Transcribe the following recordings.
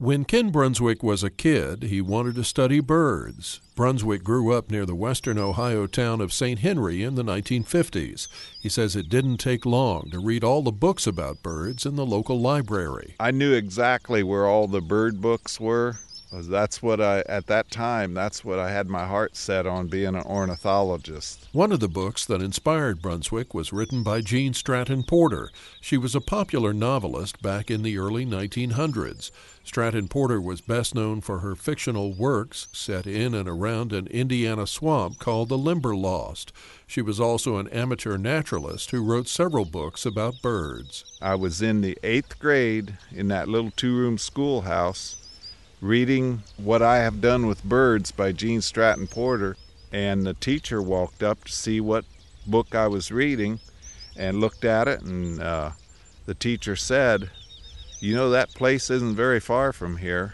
When Ken Brunswick was a kid, he wanted to study birds. Brunswick grew up near the western Ohio town of St. Henry in the 1950s. He says it didn't take long to read all the books about birds in the local library. I knew exactly where all the bird books were. That's what at that time, that's what I had my heart set on, being an ornithologist. One of the books that inspired Brunswick was written by Gene Stratton Porter. She was a popular novelist back in the early 1900s. Stratton Porter was best known for her fictional works set in and around an Indiana swamp called the Limberlost. She was also an amateur naturalist who wrote several books about birds. I was in the 8th grade in that little two-room schoolhouse reading What I Have Done with Birds by Gene Stratton Porter, and the teacher walked up to see what book I was reading and looked at it, and the teacher said, "You know, that place isn't very far from here."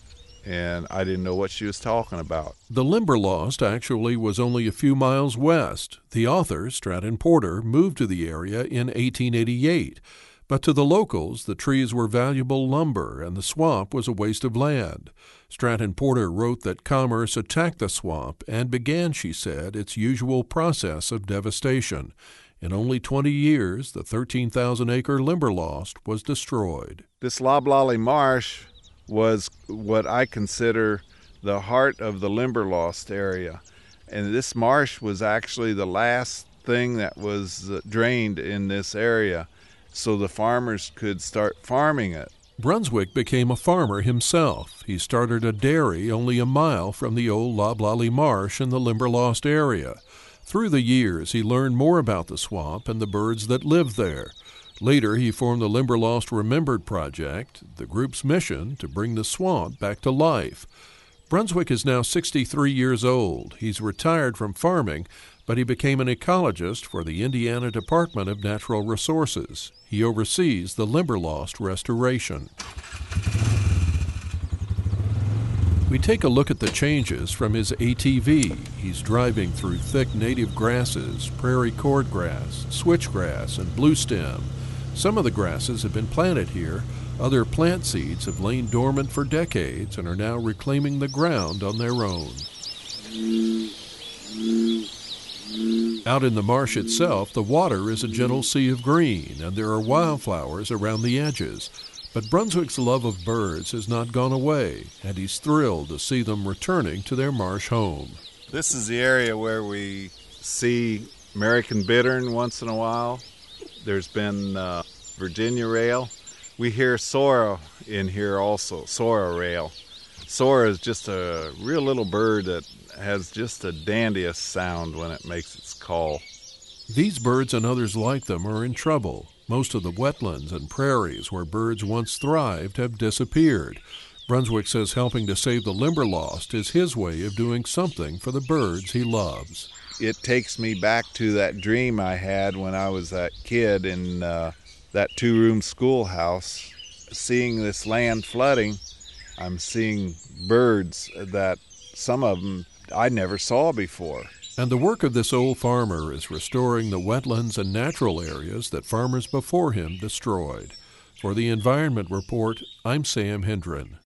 And I didn't know what she was talking about. The Limberlost actually was only a few miles west. The author, Stratton Porter, moved to the area in 1888. But to the locals, the trees were valuable lumber and the swamp was a waste of land. Stratton Porter wrote that commerce attacked the swamp and began, she said, its usual process of devastation. In only 20 years, the 13,000-acre Limberlost was destroyed. This Loblolly Marsh was what I consider the heart of the Limberlost area. And this marsh was actually the last thing that was drained in this area, so the farmers could start farming it. Brunswick became a farmer himself. He started a dairy only a mile from the old Loblolly Marsh in the Limberlost area. Through the years, he learned more about the swamp and the birds that lived there. Later, he formed the Limberlost Remembered Project, the group's mission to bring the swamp back to life. Brunswick is now 63 years old. He's retired from farming, but he became an ecologist for the Indiana Department of Natural Resources. He oversees the Limberlost restoration. We take a look at the changes from his ATV. He's driving through thick native grasses, prairie cordgrass, switchgrass, and bluestem. Some of the grasses have been planted here. Other plant seeds have lain dormant for decades and are now reclaiming the ground on their own. Out in the marsh itself, the water is a gentle sea of green, and there are wildflowers around the edges. But Brunswick's love of birds has not gone away, and he's thrilled to see them returning to their marsh home. This is the area where we see American bittern once in a while. There's been Virginia rail. We hear sorrel in here also, sorrel rail. Sorrel is just a real little bird that has just the dandiest sound when it makes its call. These birds and others like them are in trouble. Most of the wetlands and prairies where birds once thrived have disappeared. Brunswick says helping to save the Limberlost is his way of doing something for the birds he loves. It takes me back to that dream I had when I was that kid in that two-room schoolhouse. Seeing this land flooding, I'm seeing birds that some of them I never saw before. And the work of this old farmer is restoring the wetlands and natural areas that farmers before him destroyed. For the Environment Report, I'm Sam Hendren.